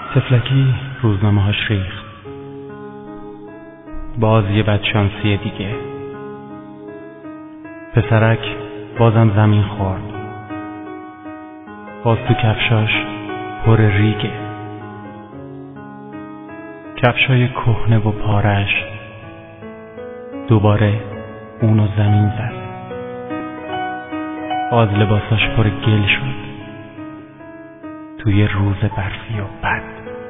تفلکی روزنامه‌هاش ریخت. باز یه بدشانسی دیگه. پسرک بازم زمین خورد. باز تو کفشاش پر ریگه. کفشای کهنه و پارش دوباره اونو زمین زد. باز لباساش پر گل شد توی روز برفی و بد.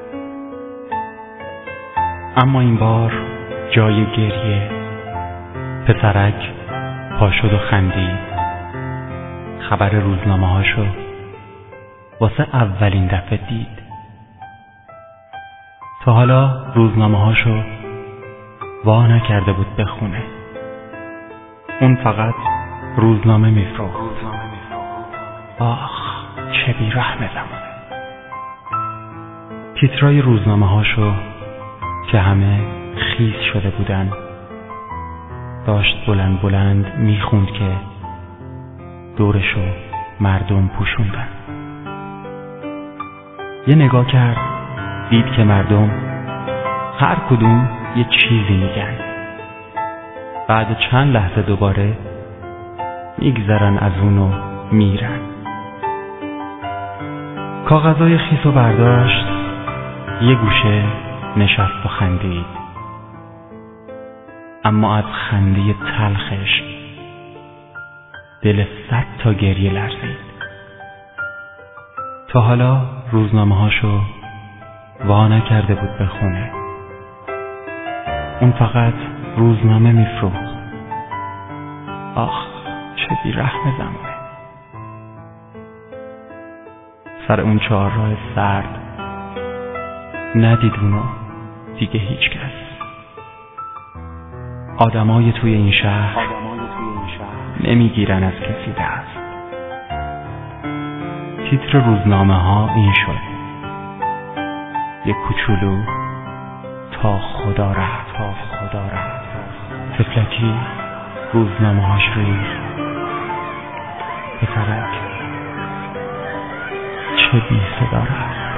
اما این بار جای گریه پسرک پا شد و خندید. خبر روزنامه‌هاشو واسه اولین دفعه دید. تا حالا روزنامه‌هاشو وا نکرده بود بخونه. اون فقط روزنامه میفروخت. آخ چه بی‌رحم زمانه. تیترای روزنامه‌هاشو که همه خیس شده بودن داشت بلند بلند میخوند که دورشو مردم پوشوندن. یه نگاه کرد دید که مردم هر کدوم یه چیزی میگن. بعد چند لحظه دوباره میگذرن از اونو میرن. کاغذای خیسو برداشت، یه گوشه نشست و خندید. اما از خنده تلخش دل 100 تا گریه لرزید. تا حالا روزنامه‌هاشو وا نکرده بود بخونه. اون فقط روزنامه میفروخت. آخ چه بی‌رحم زمانه. سر اون چهارراه سرد ندید اونو دیگه هیچ کس. آدمای توی این شهر نمیگیرن از کسی دست. تیتر روزنامه ها این شد: یک کوچولو تا خدا رفت. تفلکی روزنامه هاش ریخت. پسرک چه بی صدا رفت.